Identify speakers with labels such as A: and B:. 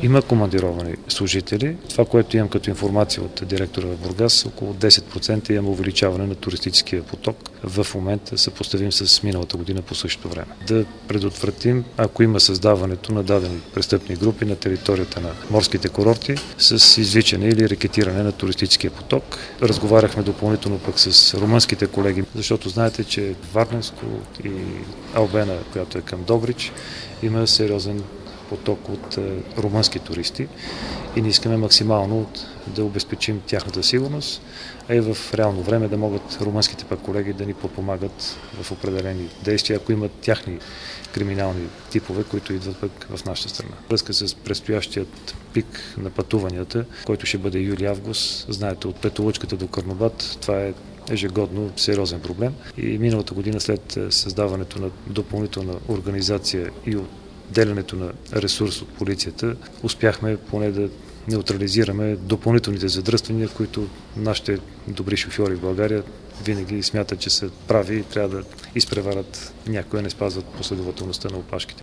A: Има командировани служители. Това, което имам като информация от директора в Бургас, около 10% имаме увеличаване на туристическия поток. В момента съпоставим с миналата година по същото време. Да предотвратим, ако има създаването на дадени престъпни групи на територията на морските курорти с извличане или рекетиране на туристическия поток. Разговаряхме допълнително пък с румънските колеги, защото знаете, че Варненско и Албена, която е към Добрич, има сериозен поток от румънски туристи и не искаме максимално да обезпечим тяхната сигурност, а и в реално време да могат румънските пък колеги да ни подпомагат в определени действия, ако имат тяхни криминални типове, които идват пък в нашата страна. Връзка с предстоящият пик на пътуванията, който ще бъде юли-август, знаете, от Петолъчката до Карнобат, това е ежегодно сериозен проблем. И миналата година след създаването на допълнителна организация и отделянето на ресурс от полицията, успяхме поне да неутрализираме допълнителните задръствания, които нашите добри шофьори в България винаги смятат, че са прави и трябва да изпреварят някои, не спазват последователността на опашките.